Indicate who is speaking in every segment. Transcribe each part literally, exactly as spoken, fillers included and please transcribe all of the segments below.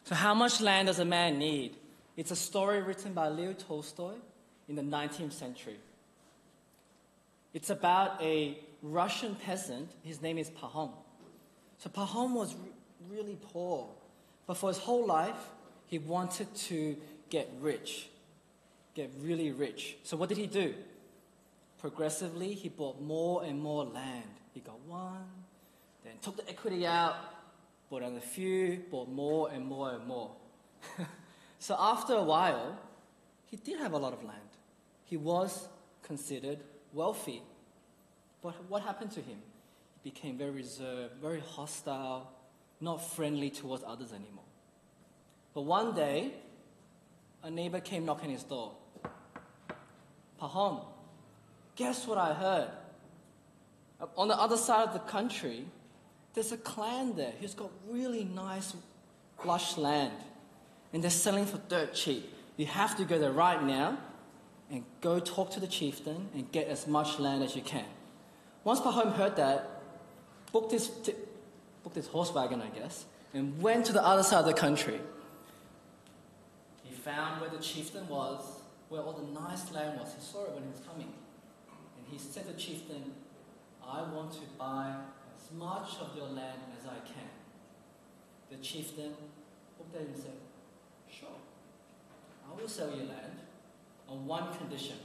Speaker 1: So how much land does a man need? It's a story written by Leo Tolstoy in the nineteenth century. It's about a Russian peasant. His name is Pahom. So Pahom was re- really poor, but for his whole life, he wanted to get rich, get really rich. So what did he do? Progressively, he bought more and more land. He got one, then took the equity out, bought another few, bought more and more and more. So after a while, he did have a lot of land. He was considered wealthy. But what happened to him? He became very reserved, very hostile, not friendly towards others anymore. But one day, a neighbor came knocking his door. Pahom, guess what I heard? On the other side of the country, there's a clan there who's got really nice, lush land. And they're selling for dirt cheap. You have to go there right now and go talk to the chieftain and get as much land as you can. Once Pahom heard that, booked his, t- booked his horse wagon, I guess, and went to the other side of the country. He found where the chieftain was, where all the nice land was. He saw it when he was coming. And he said to the chieftain, I want to buy as much of your land as I can. The chieftain looked at him and said, sure, I will sell you land on one condition.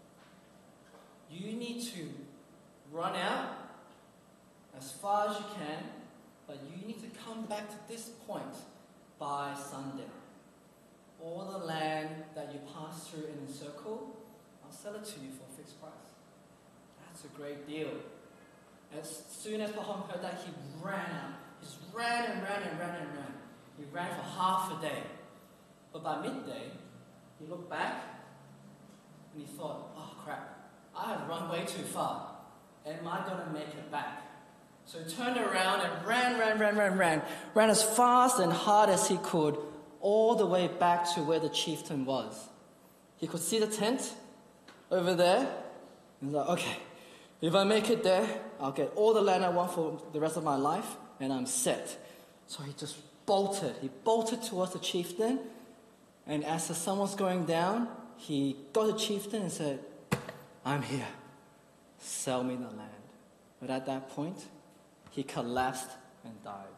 Speaker 1: You need to run out as far as you can, but you need to come back to this point by sundown. All the land that you pass through in a circle, I'll sell it to you for a fixed price. That's a great deal. As soon as Pahom heard that, he ran out. He just ran and ran and ran and ran. He ran for half a day. But by midday, he looked back and he thought, oh crap, I have run way too far. Am I going to make it back? So he turned around and ran, ran, ran, ran, ran. Ran as fast and hard as he could, all the way back to where the chieftain was. He could see the tent over there. He's like, okay, if I make it there, I'll get all the land I want for the rest of my life, and I'm set. So he just bolted. He bolted towards the chieftain. And as the sun was going down, he got the chieftain and said, I'm here. Sell me the land. But at that point, he collapsed and died.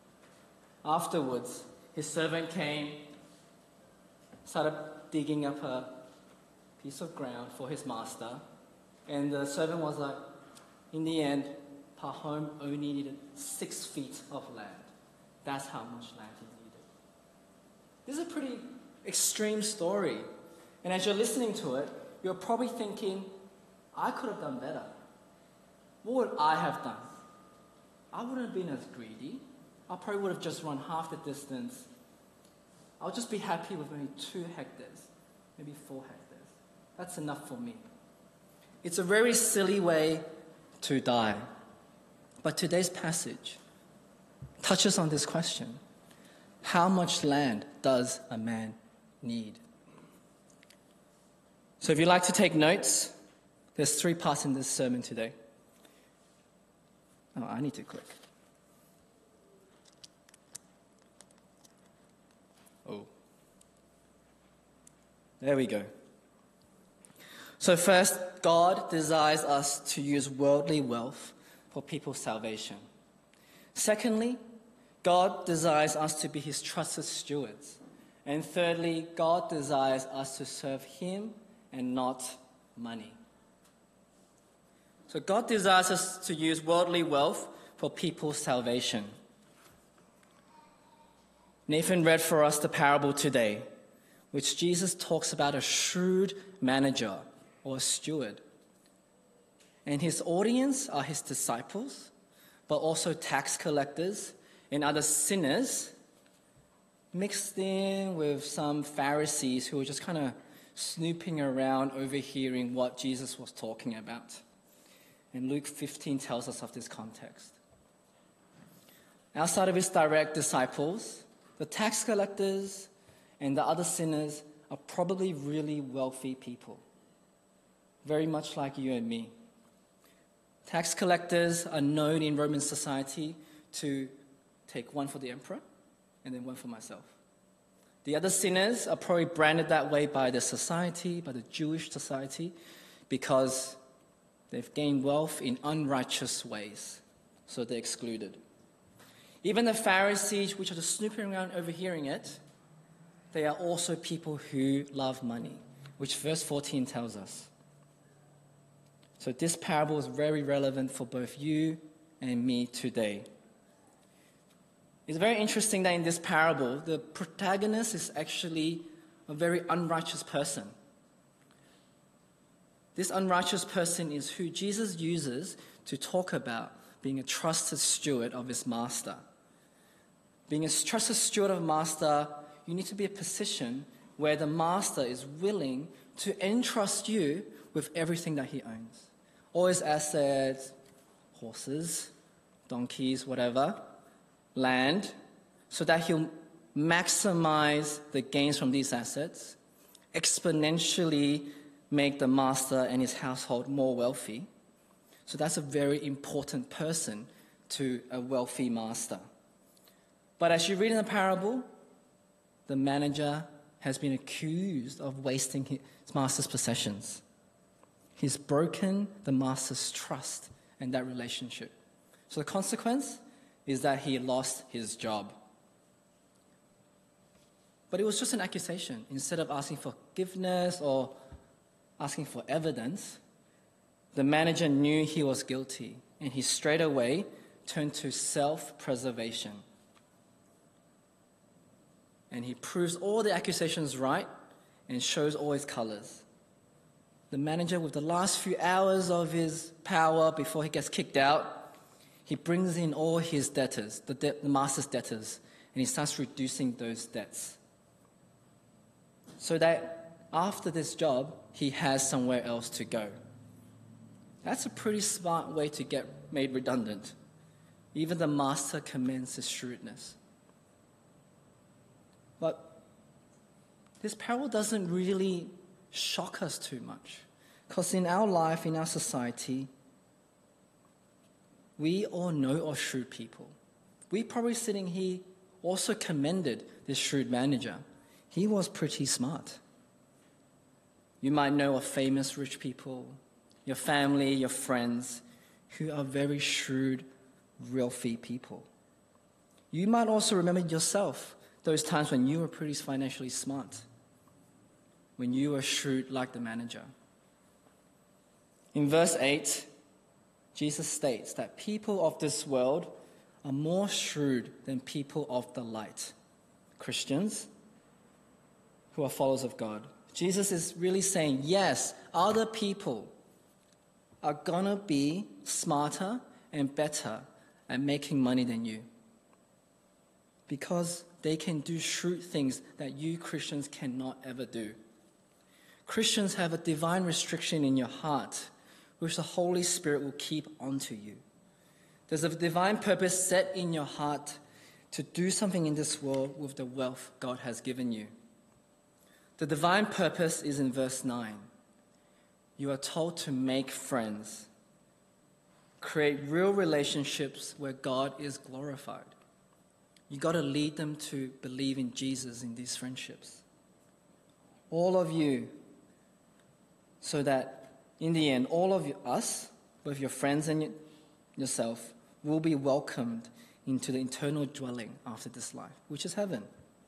Speaker 1: Afterwards, his servant came, started digging up a piece of ground for his master. And the servant was like, in the end, Pahom only needed six feet of land. That's how much land he needed. This is a pretty extreme story. And as you're listening to it, you're probably thinking, I could have done better. What would I have done? I wouldn't have been as greedy. I probably would have just run half the distance. I'll just be happy with maybe two hectares, maybe four hectares. That's enough for me. It's a very silly way to die. But today's passage touches on this question. How much land does a man need? So if you'd like to take notes, there's three parts in this sermon today. Oh, I need to click. Oh. There we go. So first, God desires us to use worldly wealth for people's salvation. Secondly, God desires us to be his trusted stewards. And thirdly, God desires us to serve him and not money. So God desires us to use worldly wealth for people's salvation. Nathan read for us the parable today, which Jesus talks about a shrewd manager or a steward. And his audience are his disciples, but also tax collectors and other sinners, mixed in with some Pharisees who were just kind of snooping around, overhearing what Jesus was talking about. And Luke fifteen tells us of this context. Outside of his direct disciples, the tax collectors and the other sinners are probably really wealthy people, very much like you and me. Tax collectors are known in Roman society to take one for the emperor and then one for myself. The other sinners are probably branded that way by the society, by the Jewish society, because they've gained wealth in unrighteous ways, so they're excluded. Even the Pharisees, which are just snooping around overhearing it, they are also people who love money, which verse fourteen tells us. So this parable is very relevant for both you and me today. It's very interesting that in this parable, the protagonist is actually a very unrighteous person. This unrighteous person is who Jesus uses to talk about being a trusted steward of his master. Being a trusted steward of master, you need to be in a position where the master is willing to entrust you with everything that he owns. All his assets, horses, donkeys, whatever, land, so that he'll maximize the gains from these assets, exponentially make the master and his household more wealthy. So that's a very important person to a wealthy master. But as you read in the parable, the manager has been accused of wasting his master's possessions. He's broken the master's trust in that relationship. So the consequence is that he lost his job. But it was just an accusation. Instead of asking for forgiveness or asking for evidence, the manager knew he was guilty, and he straight away turned to self-preservation. And he proves all the accusations right and shows all his colors. The manager, with the last few hours of his power before he gets kicked out, he brings in all his debtors, the, de- the master's debtors, and he starts reducing those debts. So that after this job, he has somewhere else to go. That's a pretty smart way to get made redundant. Even the master commends his shrewdness. But this parable doesn't really shock us too much, because in our life, in our society, we all know of shrewd people. We probably sitting here also commended this shrewd manager. He was pretty smart. You might know of famous rich people, your family, your friends, who are very shrewd, wealthy people. You might also remember yourself, those times when you were pretty financially smart, when you were shrewd like the manager. In verse eight, Jesus states that people of this world are more shrewd than people of the light. Christians who are followers of God. Jesus is really saying, yes, other people are going to be smarter and better at making money than you, because they can do shrewd things that you Christians cannot ever do. Christians have a divine restriction in your heart, which the Holy Spirit will keep onto you. There's a divine purpose set in your heart to do something in this world with the wealth God has given you. The divine purpose is in verse nine. You are told to make friends, create real relationships where God is glorified. You got to lead them to believe in Jesus in these friendships. All of you, so that in the end, all of you, us, both your friends and yourself, will be welcomed into the eternal dwelling after this life, which is heaven,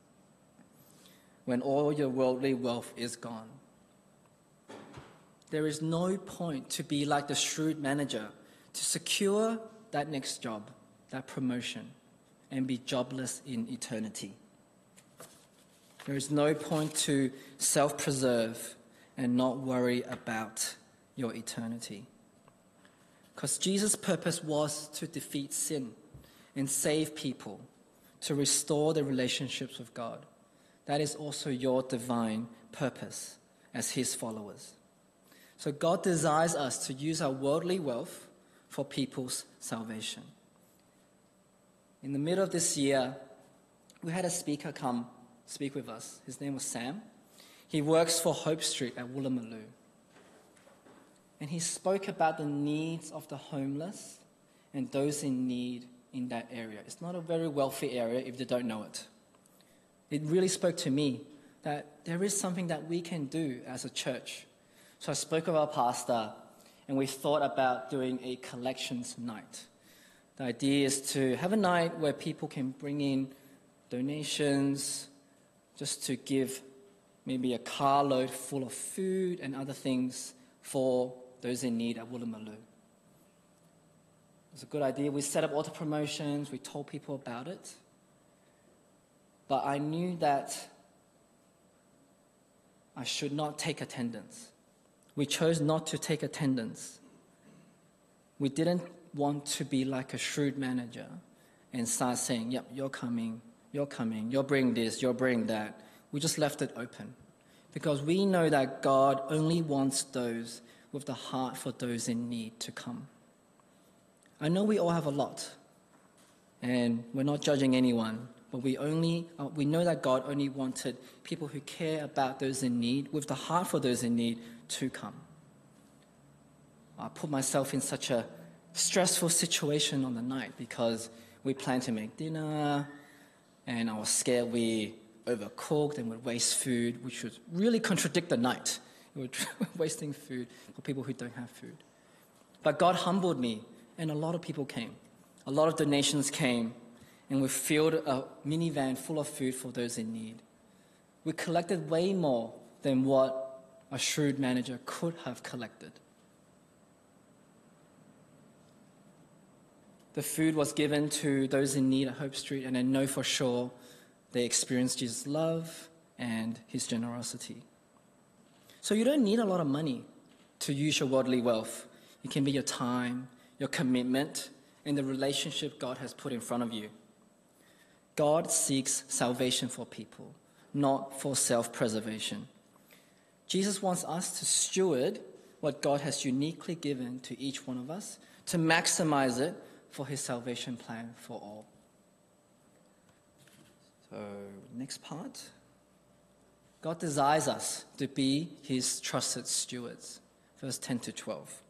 Speaker 1: when all your worldly wealth is gone. There is no point to be like the shrewd manager, to secure that next job, that promotion, and be jobless in eternity. There is no point to self-preserve and not worry about your eternity. Because Jesus' purpose was to defeat sin and save people, to restore their relationships with God. That is also your divine purpose as his followers. So God desires us to use our worldly wealth for people's salvation. In the middle of this year, we had a speaker come speak with us. His name was Sam. He works for Hope Street at Woolloomooloo. And he spoke about the needs of the homeless and those in need in that area. It's not a very wealthy area if they don't know it. it really spoke to me that there is something that we can do as a church. So I spoke with our pastor, and we thought about doing a collections night. The idea is to have a night where people can bring in donations, just to give maybe a carload full of food and other things for those in need at Woolloomooloo. It was a good idea. We set up all the promotions. We told people about it. But I knew that I should not take attendance. We chose not to take attendance. We didn't want to be like a shrewd manager and start saying, yep, you're coming, you're coming, you're bringing this, you're bringing that. We just left it open because we know that God only wants those with the heart for those in need to come. I know we all have a lot, and we're not judging anyone, but we only uh, we know that God only wanted people who care about those in need, with the heart for those in need, to come. I put myself in such a stressful situation on the night because we planned to make dinner, and I was scared we overcooked and would waste food, which would really contradict the night. We were wasting food for people who don't have food. But God humbled me, and a lot of people came. A lot of donations came, and we filled a minivan full of food for those in need. We collected way more than what a shrewd manager could have collected. The food was given to those in need at Hope Street, and I know for sure they experienced Jesus' love and his generosity. So you don't need a lot of money to use your worldly wealth. It can be your time, your commitment, and the relationship God has put in front of you. God seeks salvation for people, not for self-preservation. Jesus wants us to steward what God has uniquely given to each one of us, to maximize it for his salvation plan for all. So, next part. God desires us to be his trusted stewards. Verse ten to twelve.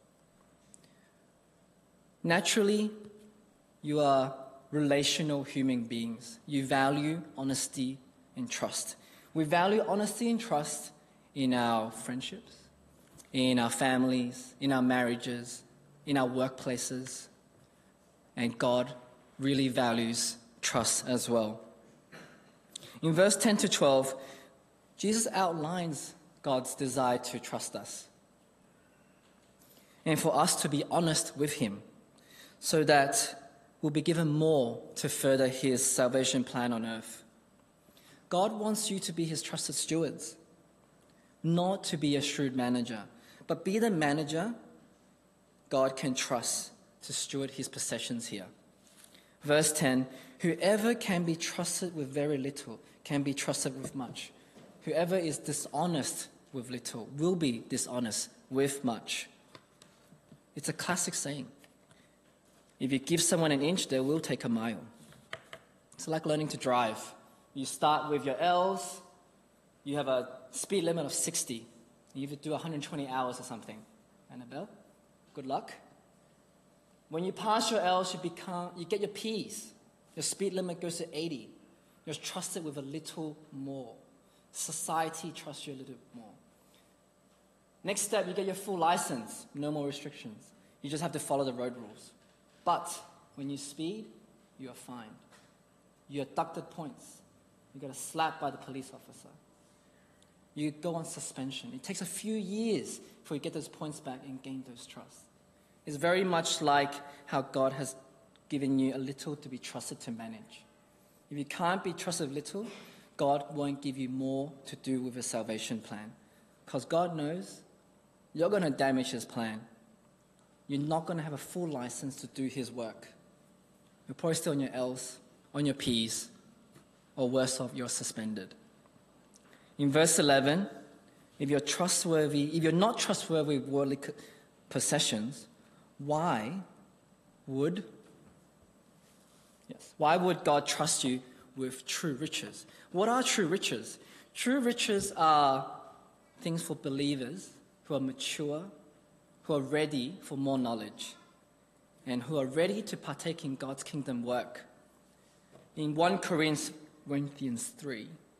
Speaker 1: Naturally, you are relational human beings. You value honesty and trust. We value honesty and trust in our friendships, in our families, in our marriages, in our workplaces. And God really values trust as well. In verse ten to twelve, Jesus outlines God's desire to trust us and for us to be honest with him so that we'll be given more to further his salvation plan on earth. God wants you to be his trusted stewards, not to be a shrewd manager, but be the manager God can trust to steward his possessions here. Verse ten, whoever can be trusted with very little can be trusted with much. Whoever is dishonest with little will be dishonest with much. It's a classic saying. If you give someone an inch, they will take a mile. It's like learning to drive. You start with your L's, you have a speed limit of sixty. You have to do one hundred twenty hours or something. Annabelle, good luck. When you pass your L's, you become, you get your P's. Your speed limit goes to eighty. You're trusted with a little more. Society trusts you a little more. Next step, you get your full license. No more restrictions. You just have to follow the road rules. But when you speed, you are fined. You're deducted points. You get a slap by the police officer. You go on suspension. It takes a few years before you get those points back and gain those trusts. It's very much like how God has given you a little to be trusted to manage. If you can't be trusted with little, God won't give you more to do with his salvation plan. Because God knows you're going to damage his plan. You're not going to have a full license to do his work. You're probably still on your L's, on your P's, or worse off, you're suspended. In verse eleven, if you're trustworthy, if you're not trustworthy with worldly possessions, why would, yes, why would God trust you with true riches? What are true riches? True riches are things for believers who are mature, who are ready for more knowledge, and who are ready to partake in God's kingdom work. In First Corinthians three,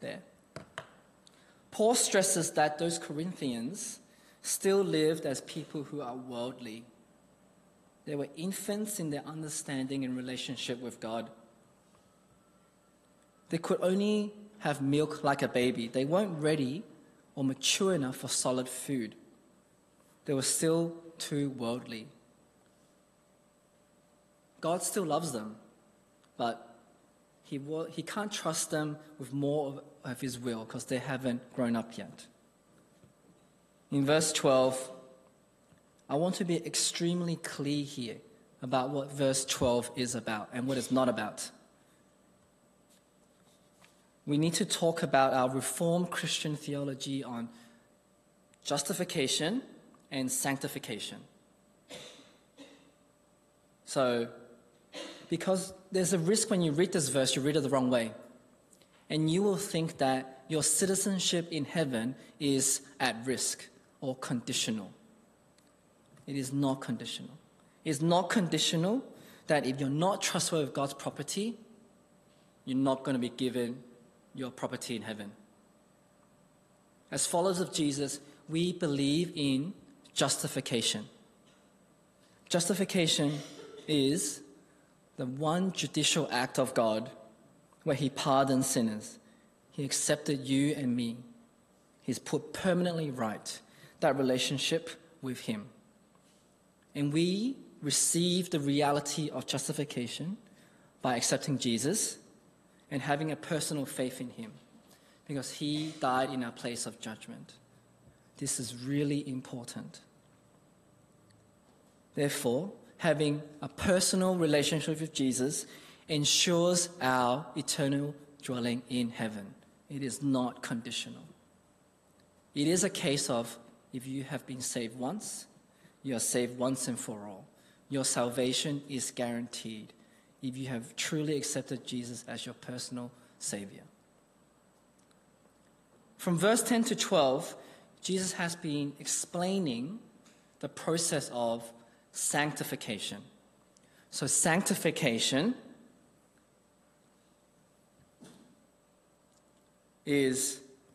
Speaker 1: there. Paul stresses that those Corinthians still lived as people who are worldly. They were infants in their understanding and relationship with God. They could only have milk like a baby. They weren't ready or mature enough for solid food. They were still too worldly. God still loves them, but he, will, he can't trust them with more of, of his will because they haven't grown up yet. In verse twelve, I want to be extremely clear here about what verse twelve is about and what it's not about. We need to talk about our Reformed Christian theology on justification and sanctification. So, because there's a risk when you read this verse, you read it the wrong way. And you will think that your citizenship in heaven is at risk or conditional. It is not conditional. It's not conditional that if you're not trustworthy with God's property, you're not going to be given your property in heaven. As followers of Jesus, we believe in justification. Justification is the one judicial act of God where he pardons sinners. He accepted you and me. He's put permanently right that relationship with him. And we receive the reality of justification by accepting Jesus and having a personal faith in him because he died in our place of judgment. This is really important. Therefore, having a personal relationship with Jesus ensures our eternal dwelling in heaven. It is not conditional. It is a case of if you have been saved once, you are saved once and for all. Your salvation is guaranteed if you have truly accepted Jesus as your personal Savior. From verse ten to twelve, Jesus has been explaining the process of sanctification. So sanctification is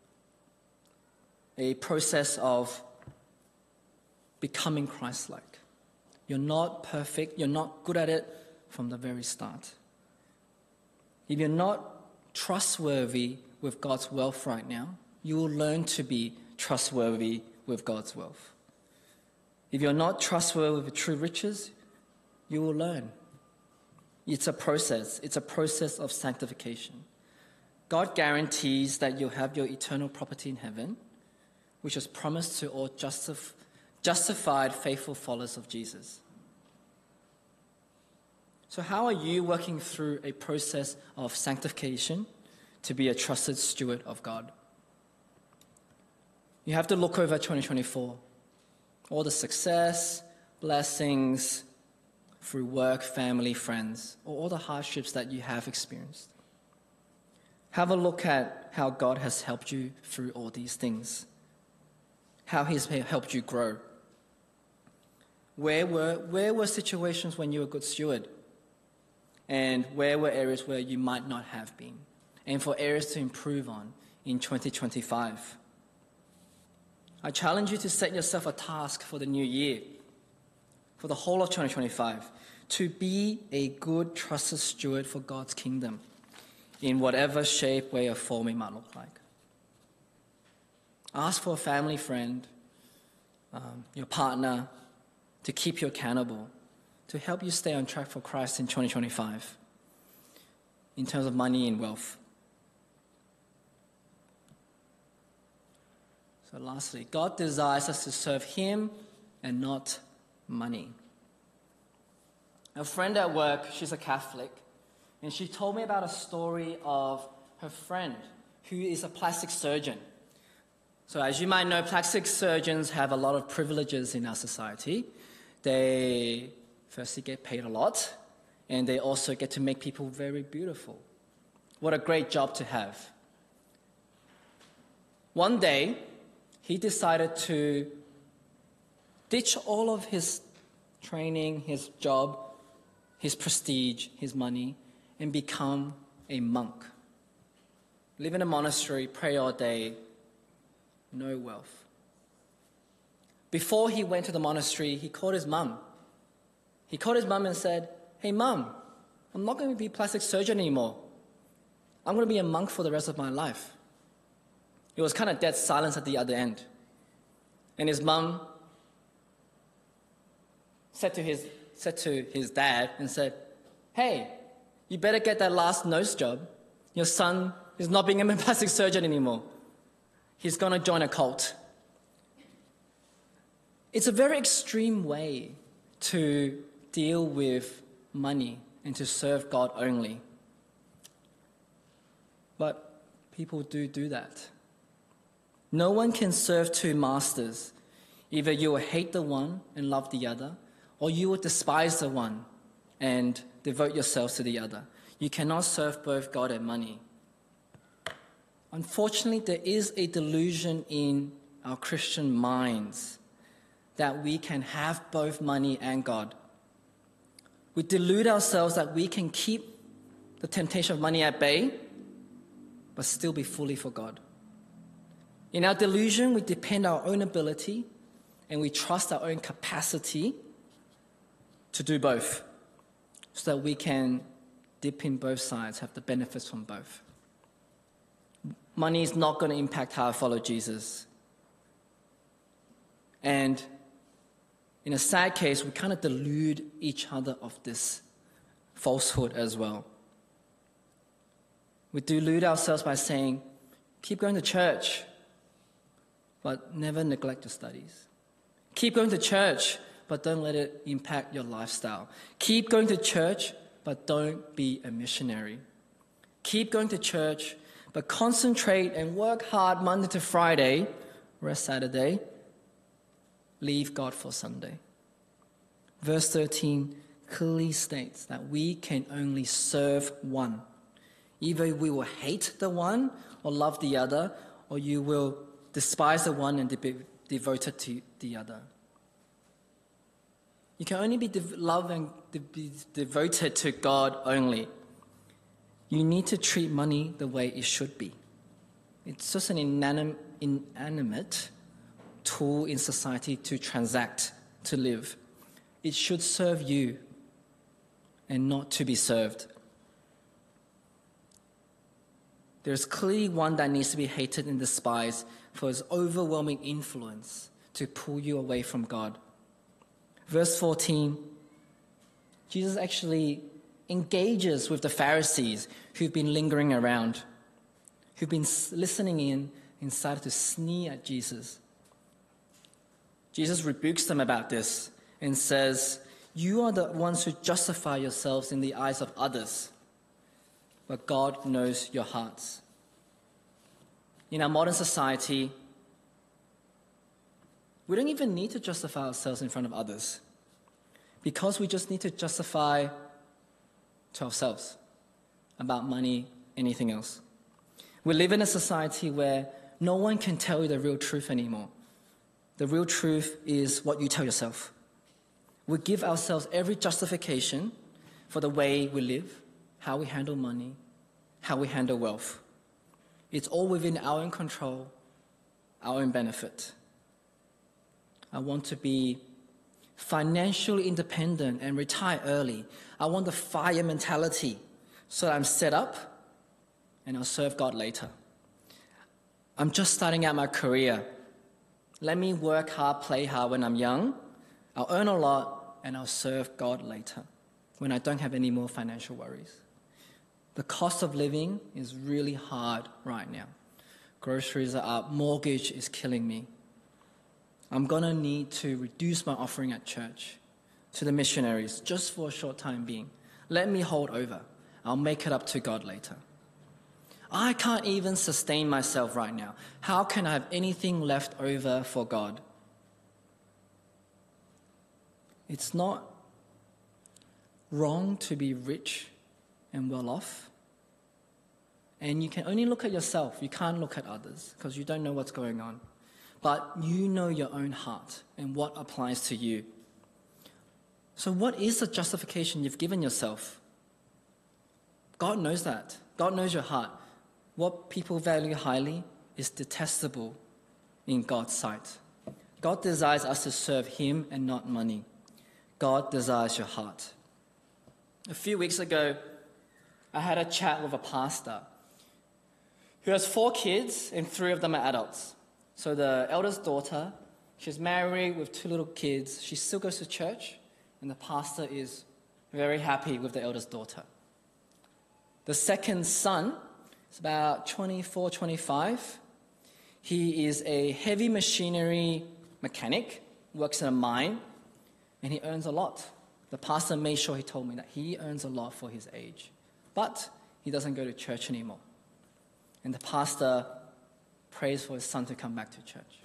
Speaker 1: a process of becoming Christ-like. You're not perfect. You're not good at it from the very start. If you're not trustworthy with God's wealth right now, you will learn to be trustworthy with God's wealth. If you're not trustworthy with true riches, you will learn. It's a process. It's a process of sanctification. God guarantees that you'll have your eternal property in heaven, which is promised to all justif- justified, faithful followers of Jesus. So how are you working through a process of sanctification to be a trusted steward of God? You have to look over twenty twenty-four. All the success, blessings through work, family, friends, or all the hardships that you have experienced. Have a look at how God has helped you through all these things. How he's helped you grow. Where were, where were situations when you were a good steward? And where were areas where you might not have been? And for areas to improve on in twenty twenty-five. I challenge you to set yourself a task for the new year, for the whole of twenty twenty-five, to be a good, trusted steward for God's kingdom in whatever shape, way, or form it might look like. Ask for a family friend, um, your partner, to keep you accountable, to help you stay on track for Christ in twenty twenty-five in terms of money and wealth. So lastly, God desires us to serve him and not money. A friend at work, she's a Catholic, and she told me about a story of her friend who is a plastic surgeon. So as you might know, plastic surgeons have a lot of privileges in our society. They firstly get paid a lot, and they also get to make people very beautiful. What a great job to have. One day, he decided to ditch all of his training, his job, his prestige, his money, and become a monk. live in a monastery, pray all day, no wealth. Before he went to the monastery, he called his mum. He called his mum and said, "Hey mum, I'm not going to be a plastic surgeon anymore. I'm going to be a monk for the rest of my life." It was kind of dead silence at the other end. And his mum said to his, said to his dad and said, "Hey, you better get that last nose job. Your son is not being a plastic surgeon anymore. He's going to join a cult." It's a very extreme way to deal with money and to serve God only. But people do do that. No one can serve two masters. Either you will hate the one and love the other, or you will despise the one and devote yourselves to the other. You cannot serve both God and money. Unfortunately, there is a delusion in our Christian minds that we can have both money and God. We delude ourselves that we can keep the temptation of money at bay, but still be fully for God. In our delusion, we depend on our own ability and we trust our own capacity to do both, so that we can dip in both sides, have the benefits from both. Money is not going to impact how I follow Jesus. And in a sad case, we kind of delude each other of this falsehood as well. We delude ourselves by saying, keep going to church, but never neglect your studies. Keep going to church, but don't let it impact your lifestyle. Keep going to church, but don't be a missionary. Keep going to church, but concentrate and work hard Monday to Friday, rest Saturday, leave God for Sunday. Verse thirteen clearly states that we can only serve one. Either we will hate the one or love the other, or you will despise the one and be devoted to the other. You can only be dev- loved and de- be devoted to God only. You need to treat money the way it should be. It's just an inanim- inanimate tool in society to transact, to live. It should serve you and not to be served. There's clearly one that needs to be hated and despised for his overwhelming influence to pull you away from God. Verse fourteen, Jesus actually engages with the Pharisees who've been lingering around, who've been listening in and started to sneer at Jesus. Jesus rebukes them about this and says, "You are the ones who justify yourselves in the eyes of others, but God knows your hearts." In our modern society, we don't even need to justify ourselves in front of others, because we just need to justify to ourselves about money, anything else. We live in a society where no one can tell you the real truth anymore. The real truth is what you tell yourself. We give ourselves every justification for the way we live, how we handle money, how we handle wealth. It's all within our own control, our own benefit. I want to be financially independent and retire early. I want the FIRE mentality so that I'm set up and I'll serve God later. I'm just starting out my career. Let me work hard, play hard when I'm young. I'll earn a lot and I'll serve God later when I don't have any more financial worries. The cost of living is really hard right now. Groceries are up, mortgage is killing me. I'm going to need to reduce my offering at church to the missionaries just for a short time being. Let me hold over. I'll make it up to God later. I can't even sustain myself right now. How can I have anything left over for God? It's not wrong to be rich and well off. And you can only look at yourself. You can't look at others because you don't know what's going on. But you know your own heart and what applies to you. So what is the justification you've given yourself? God knows that. God knows your heart. what people value highly is detestable in God's sight. God desires us to serve Him and not money. God desires your heart. A few weeks ago, I had a chat with a pastor who has four kids and three of them are adults. So the eldest daughter, she's married with two little kids. She still goes to church, and the pastor is very happy with the eldest daughter. The second son is about twenty-four, twenty-five. He is a heavy machinery mechanic, works in a mine, and he earns a lot. The pastor made sure he told me that he earns a lot for his age. But he doesn't go to church anymore. And the pastor prays for his son to come back to church.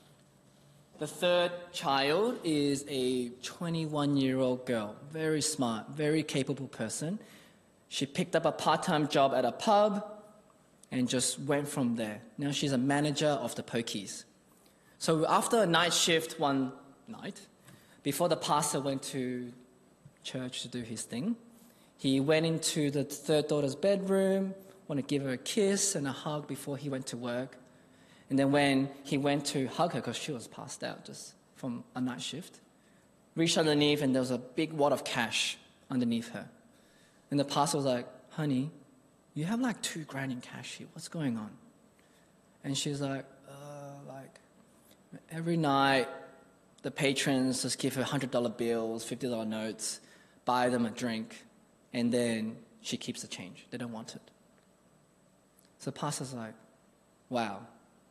Speaker 1: The third child is a twenty-one-year-old girl, very smart, very capable person. She picked up a part-time job at a pub and just went from there. Now she's a manager of the pokies. So after a night shift one night, before the pastor went to church to do his thing, he went into the third daughter's bedroom, wanted to give her a kiss and a hug before he went to work. And then when he went to hug her, because she was passed out just from a night shift, reached underneath and there was a big wad of cash underneath her. And the pastor was like, honey, you have like two grand in cash here. What's going on? And she's like, uh, like, every night the patrons just give her one hundred dollar bills, fifty dollar notes, buy them a drink, and then she keeps the change. They don't want it. So the pastor's like, wow,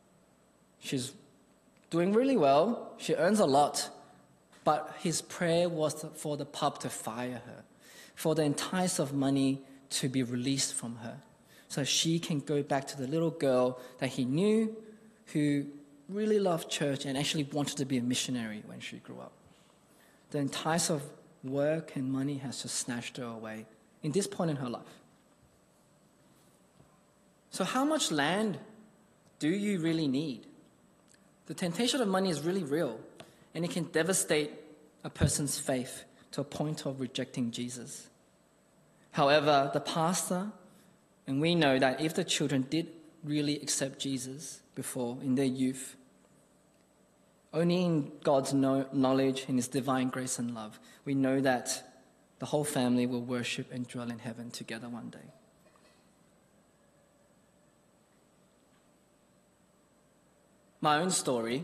Speaker 1: she's doing really well. She earns a lot. But his prayer was for the pub to fire her, for the entice of money to be released from her, so she can go back to the little girl that he knew who really loved church and actually wanted to be a missionary when she grew up. The entice of work and money has just snatched her away in this point in her life. So how much land do you really need? The temptation of money is really real, and it can devastate a person's faith to a point of rejecting Jesus. However, the pastor, and we know that if the children did really accept Jesus before in their youth, only in God's knowledge and His divine grace and love, we know that the whole family will worship and dwell in heaven together one day. My own story.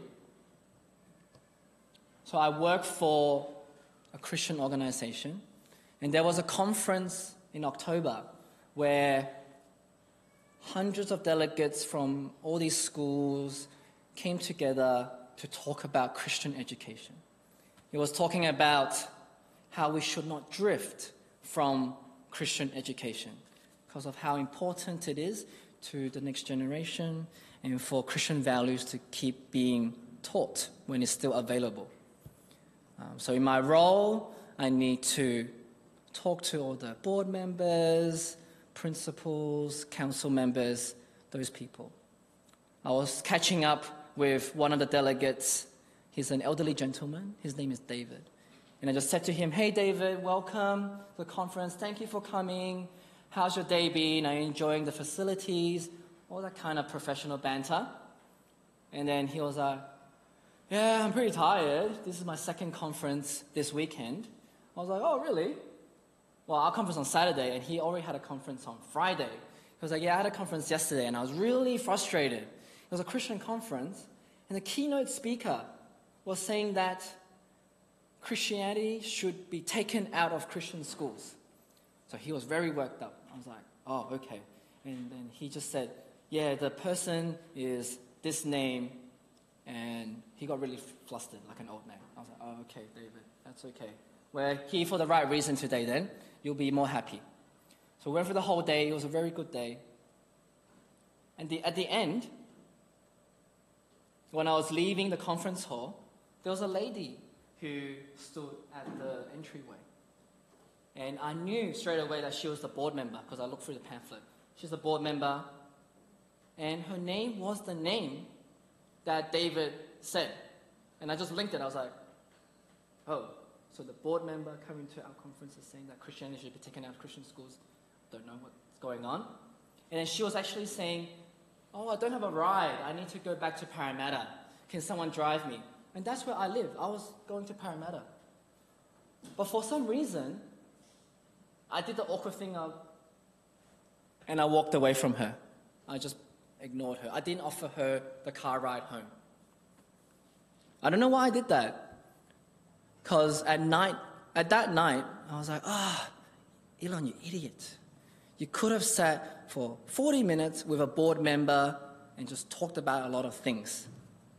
Speaker 1: So I work for a Christian organization, and there was a conference in October where hundreds of delegates from all these schools came together to talk about Christian education. He was talking about how we should not drift from Christian education because of how important it is to the next generation and for Christian values to keep being taught when it's still available. Um, so in my role, I need to talk to all the board members, principals, council members, those people. I was catching up with one of the delegates. He's an elderly gentleman. His name is David. And I just said to him, hey, David, welcome to the conference. Thank you for coming. How's your day been? Are you enjoying the facilities? All that kind of professional banter. And then he was like, yeah, I'm pretty tired. This is my second conference this weekend. I was like, oh, really? Well, our conference on Saturday, and he already had a conference on Friday. He was like, yeah, I had a conference yesterday, and I was really frustrated. It was a Christian conference, and the keynote speaker was saying that Christianity should be taken out of Christian schools. So he was very worked up. I was like, oh, okay. And then he just said, yeah, the person is this name, and he got really flustered like an old man. I was like, oh, okay, David, that's okay. We're here for the right reason today then. You'll be more happy. So we went for the whole day. It was a very good day. And the, at the end, when I was leaving the conference hall, there was a lady who stood at the entryway. And I knew straight away that she was the board member because I looked through the pamphlet. She's a board member. And her name was the name that David said. And I just linked it. I was like, oh, so the board member coming to our conference is saying that Christianity should be taken out of Christian schools. Don't know what's going on. And then she was actually saying, oh, I don't have a ride. I need to go back to Parramatta. Can someone drive me? And that's where I live. I was going to Parramatta. But for some reason, I did the awkward thing of, and I walked away from her. I just ignored her. I didn't offer her the car ride home. I don't know why I did that. Because at night, at that night, I was like, ah, oh, Elon, you idiot. You could have sat for forty minutes with a board member and just talked about a lot of things.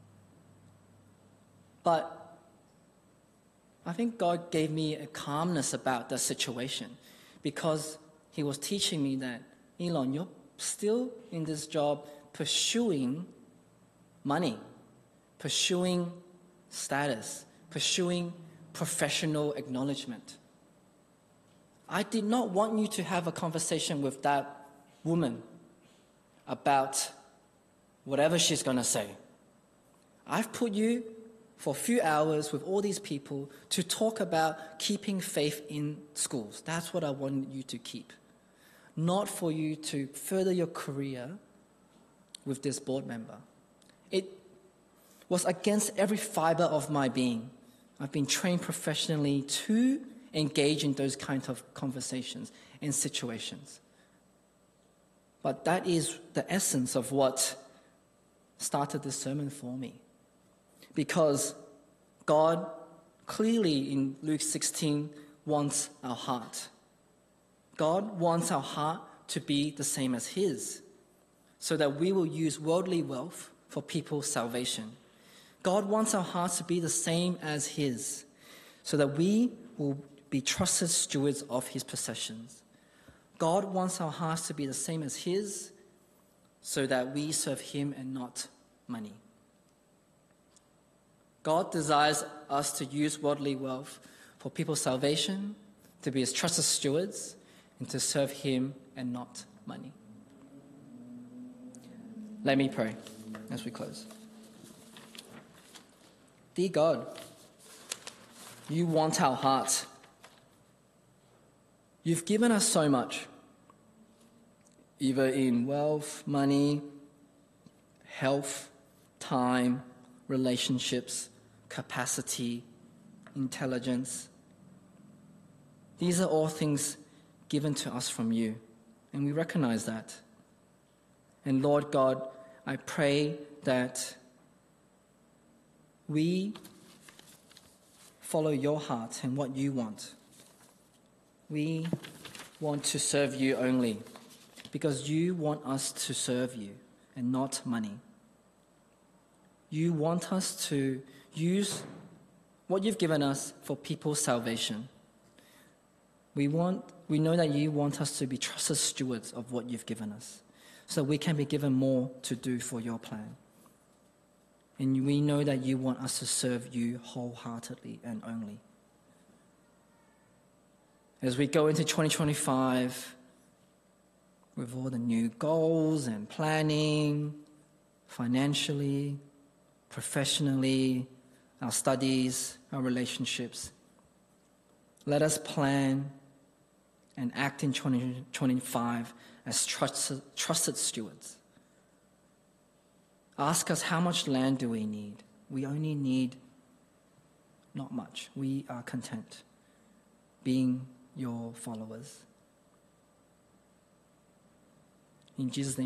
Speaker 1: But I think God gave me a calmness about the situation because He was teaching me that, Elon, you're still in this job pursuing money, pursuing status, pursuing professional acknowledgement. I did not want you to have a conversation with that woman about whatever she's going to say. I've put you for a few hours with all these people to talk about keeping faith in schools. That's what I want you to keep. Not for you to further your career with this board member. It was against every fiber of my being. I've been trained professionally to engage in those kinds of conversations and situations. But that is the essence of what started this sermon for me. Because God clearly in Luke sixteen wants our heart. God wants our heart to be the same as His, so that we will use worldly wealth for people's salvation. God wants our hearts to be the same as His, so that we will be trusted stewards of His possessions. God wants our hearts to be the same as His, so that we serve Him and not money. God desires us to use worldly wealth for people's salvation, to be His trusted stewards, and to serve Him and not money. Let me pray as we close. Dear God, You want our hearts. You've given us so much, either in wealth, money, health, time, relationships, capacity, intelligence. These are all things given to us from You, and we recognize that. And Lord God, I pray that we follow Your heart and what You want. We want to serve You only because You want us to serve You and not money. You want us to use what You've given us for people's salvation. We want, we know that You want us to be trusted stewards of what You've given us, so we can be given more to do for Your plan. And we know that You want us to serve You wholeheartedly and only. As we go into twenty twenty-five, with all the new goals and planning, financially, professionally, our studies, our relationships, let us plan and act in twenty twenty-five as trusted, trusted stewards. Ask us, how much land do we need? We only need not much. We are content being Your followers. In Jesus' name.